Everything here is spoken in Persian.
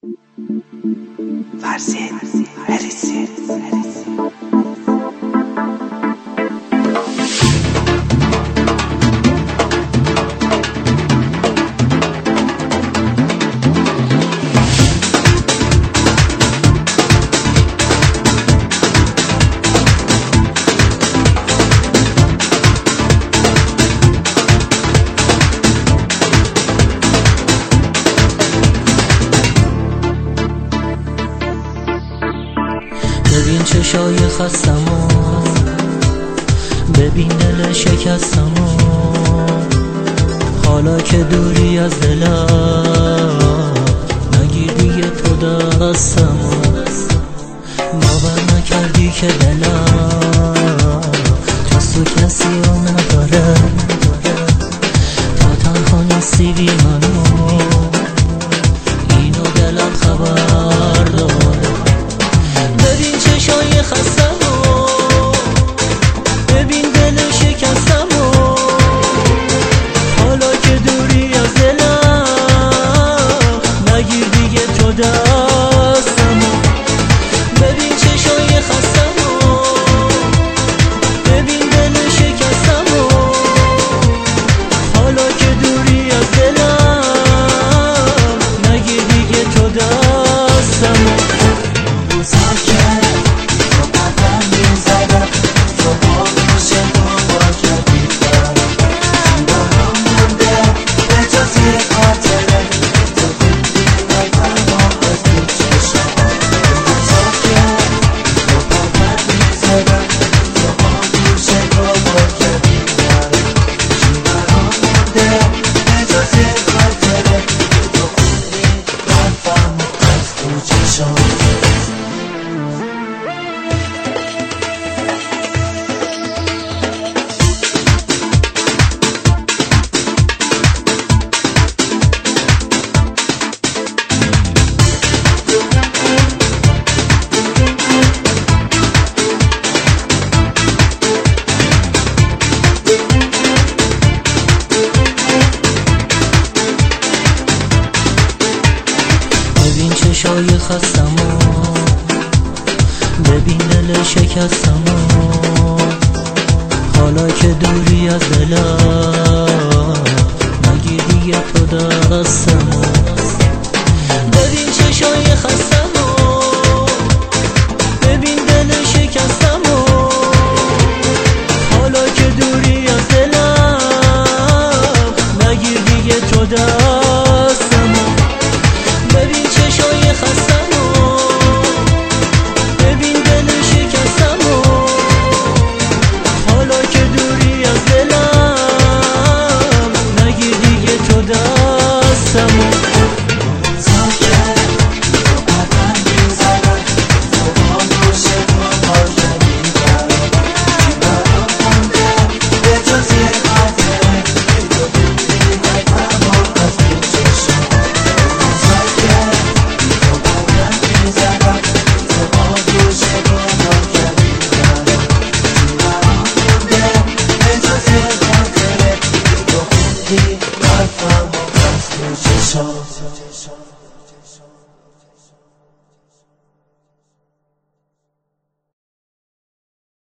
فرزین هریسی. ببین چشای خستمو، ببین دل شکستمو، حالا که دوری از دلم، نگیر دیگه تو دستمو. باور نکردی که دلم تو کسی رو نداره، تا تنها نیستی بی منو، اینو دلم خبر داره. ببین چشای خستمو، ببین دل شکستمو، حالا که دوری از دلم، نگیر دیگه تو دستمو. ببین چشای خستمو، ببین دل شکستمو، حالا که دوری از دلم، نگیر دیگه تو دستمو. چشای خستمو، ببین دل شکستمو، حالا که دوری از دلم، نگیر دیگه تو دستمو. ببین چشای خستمو،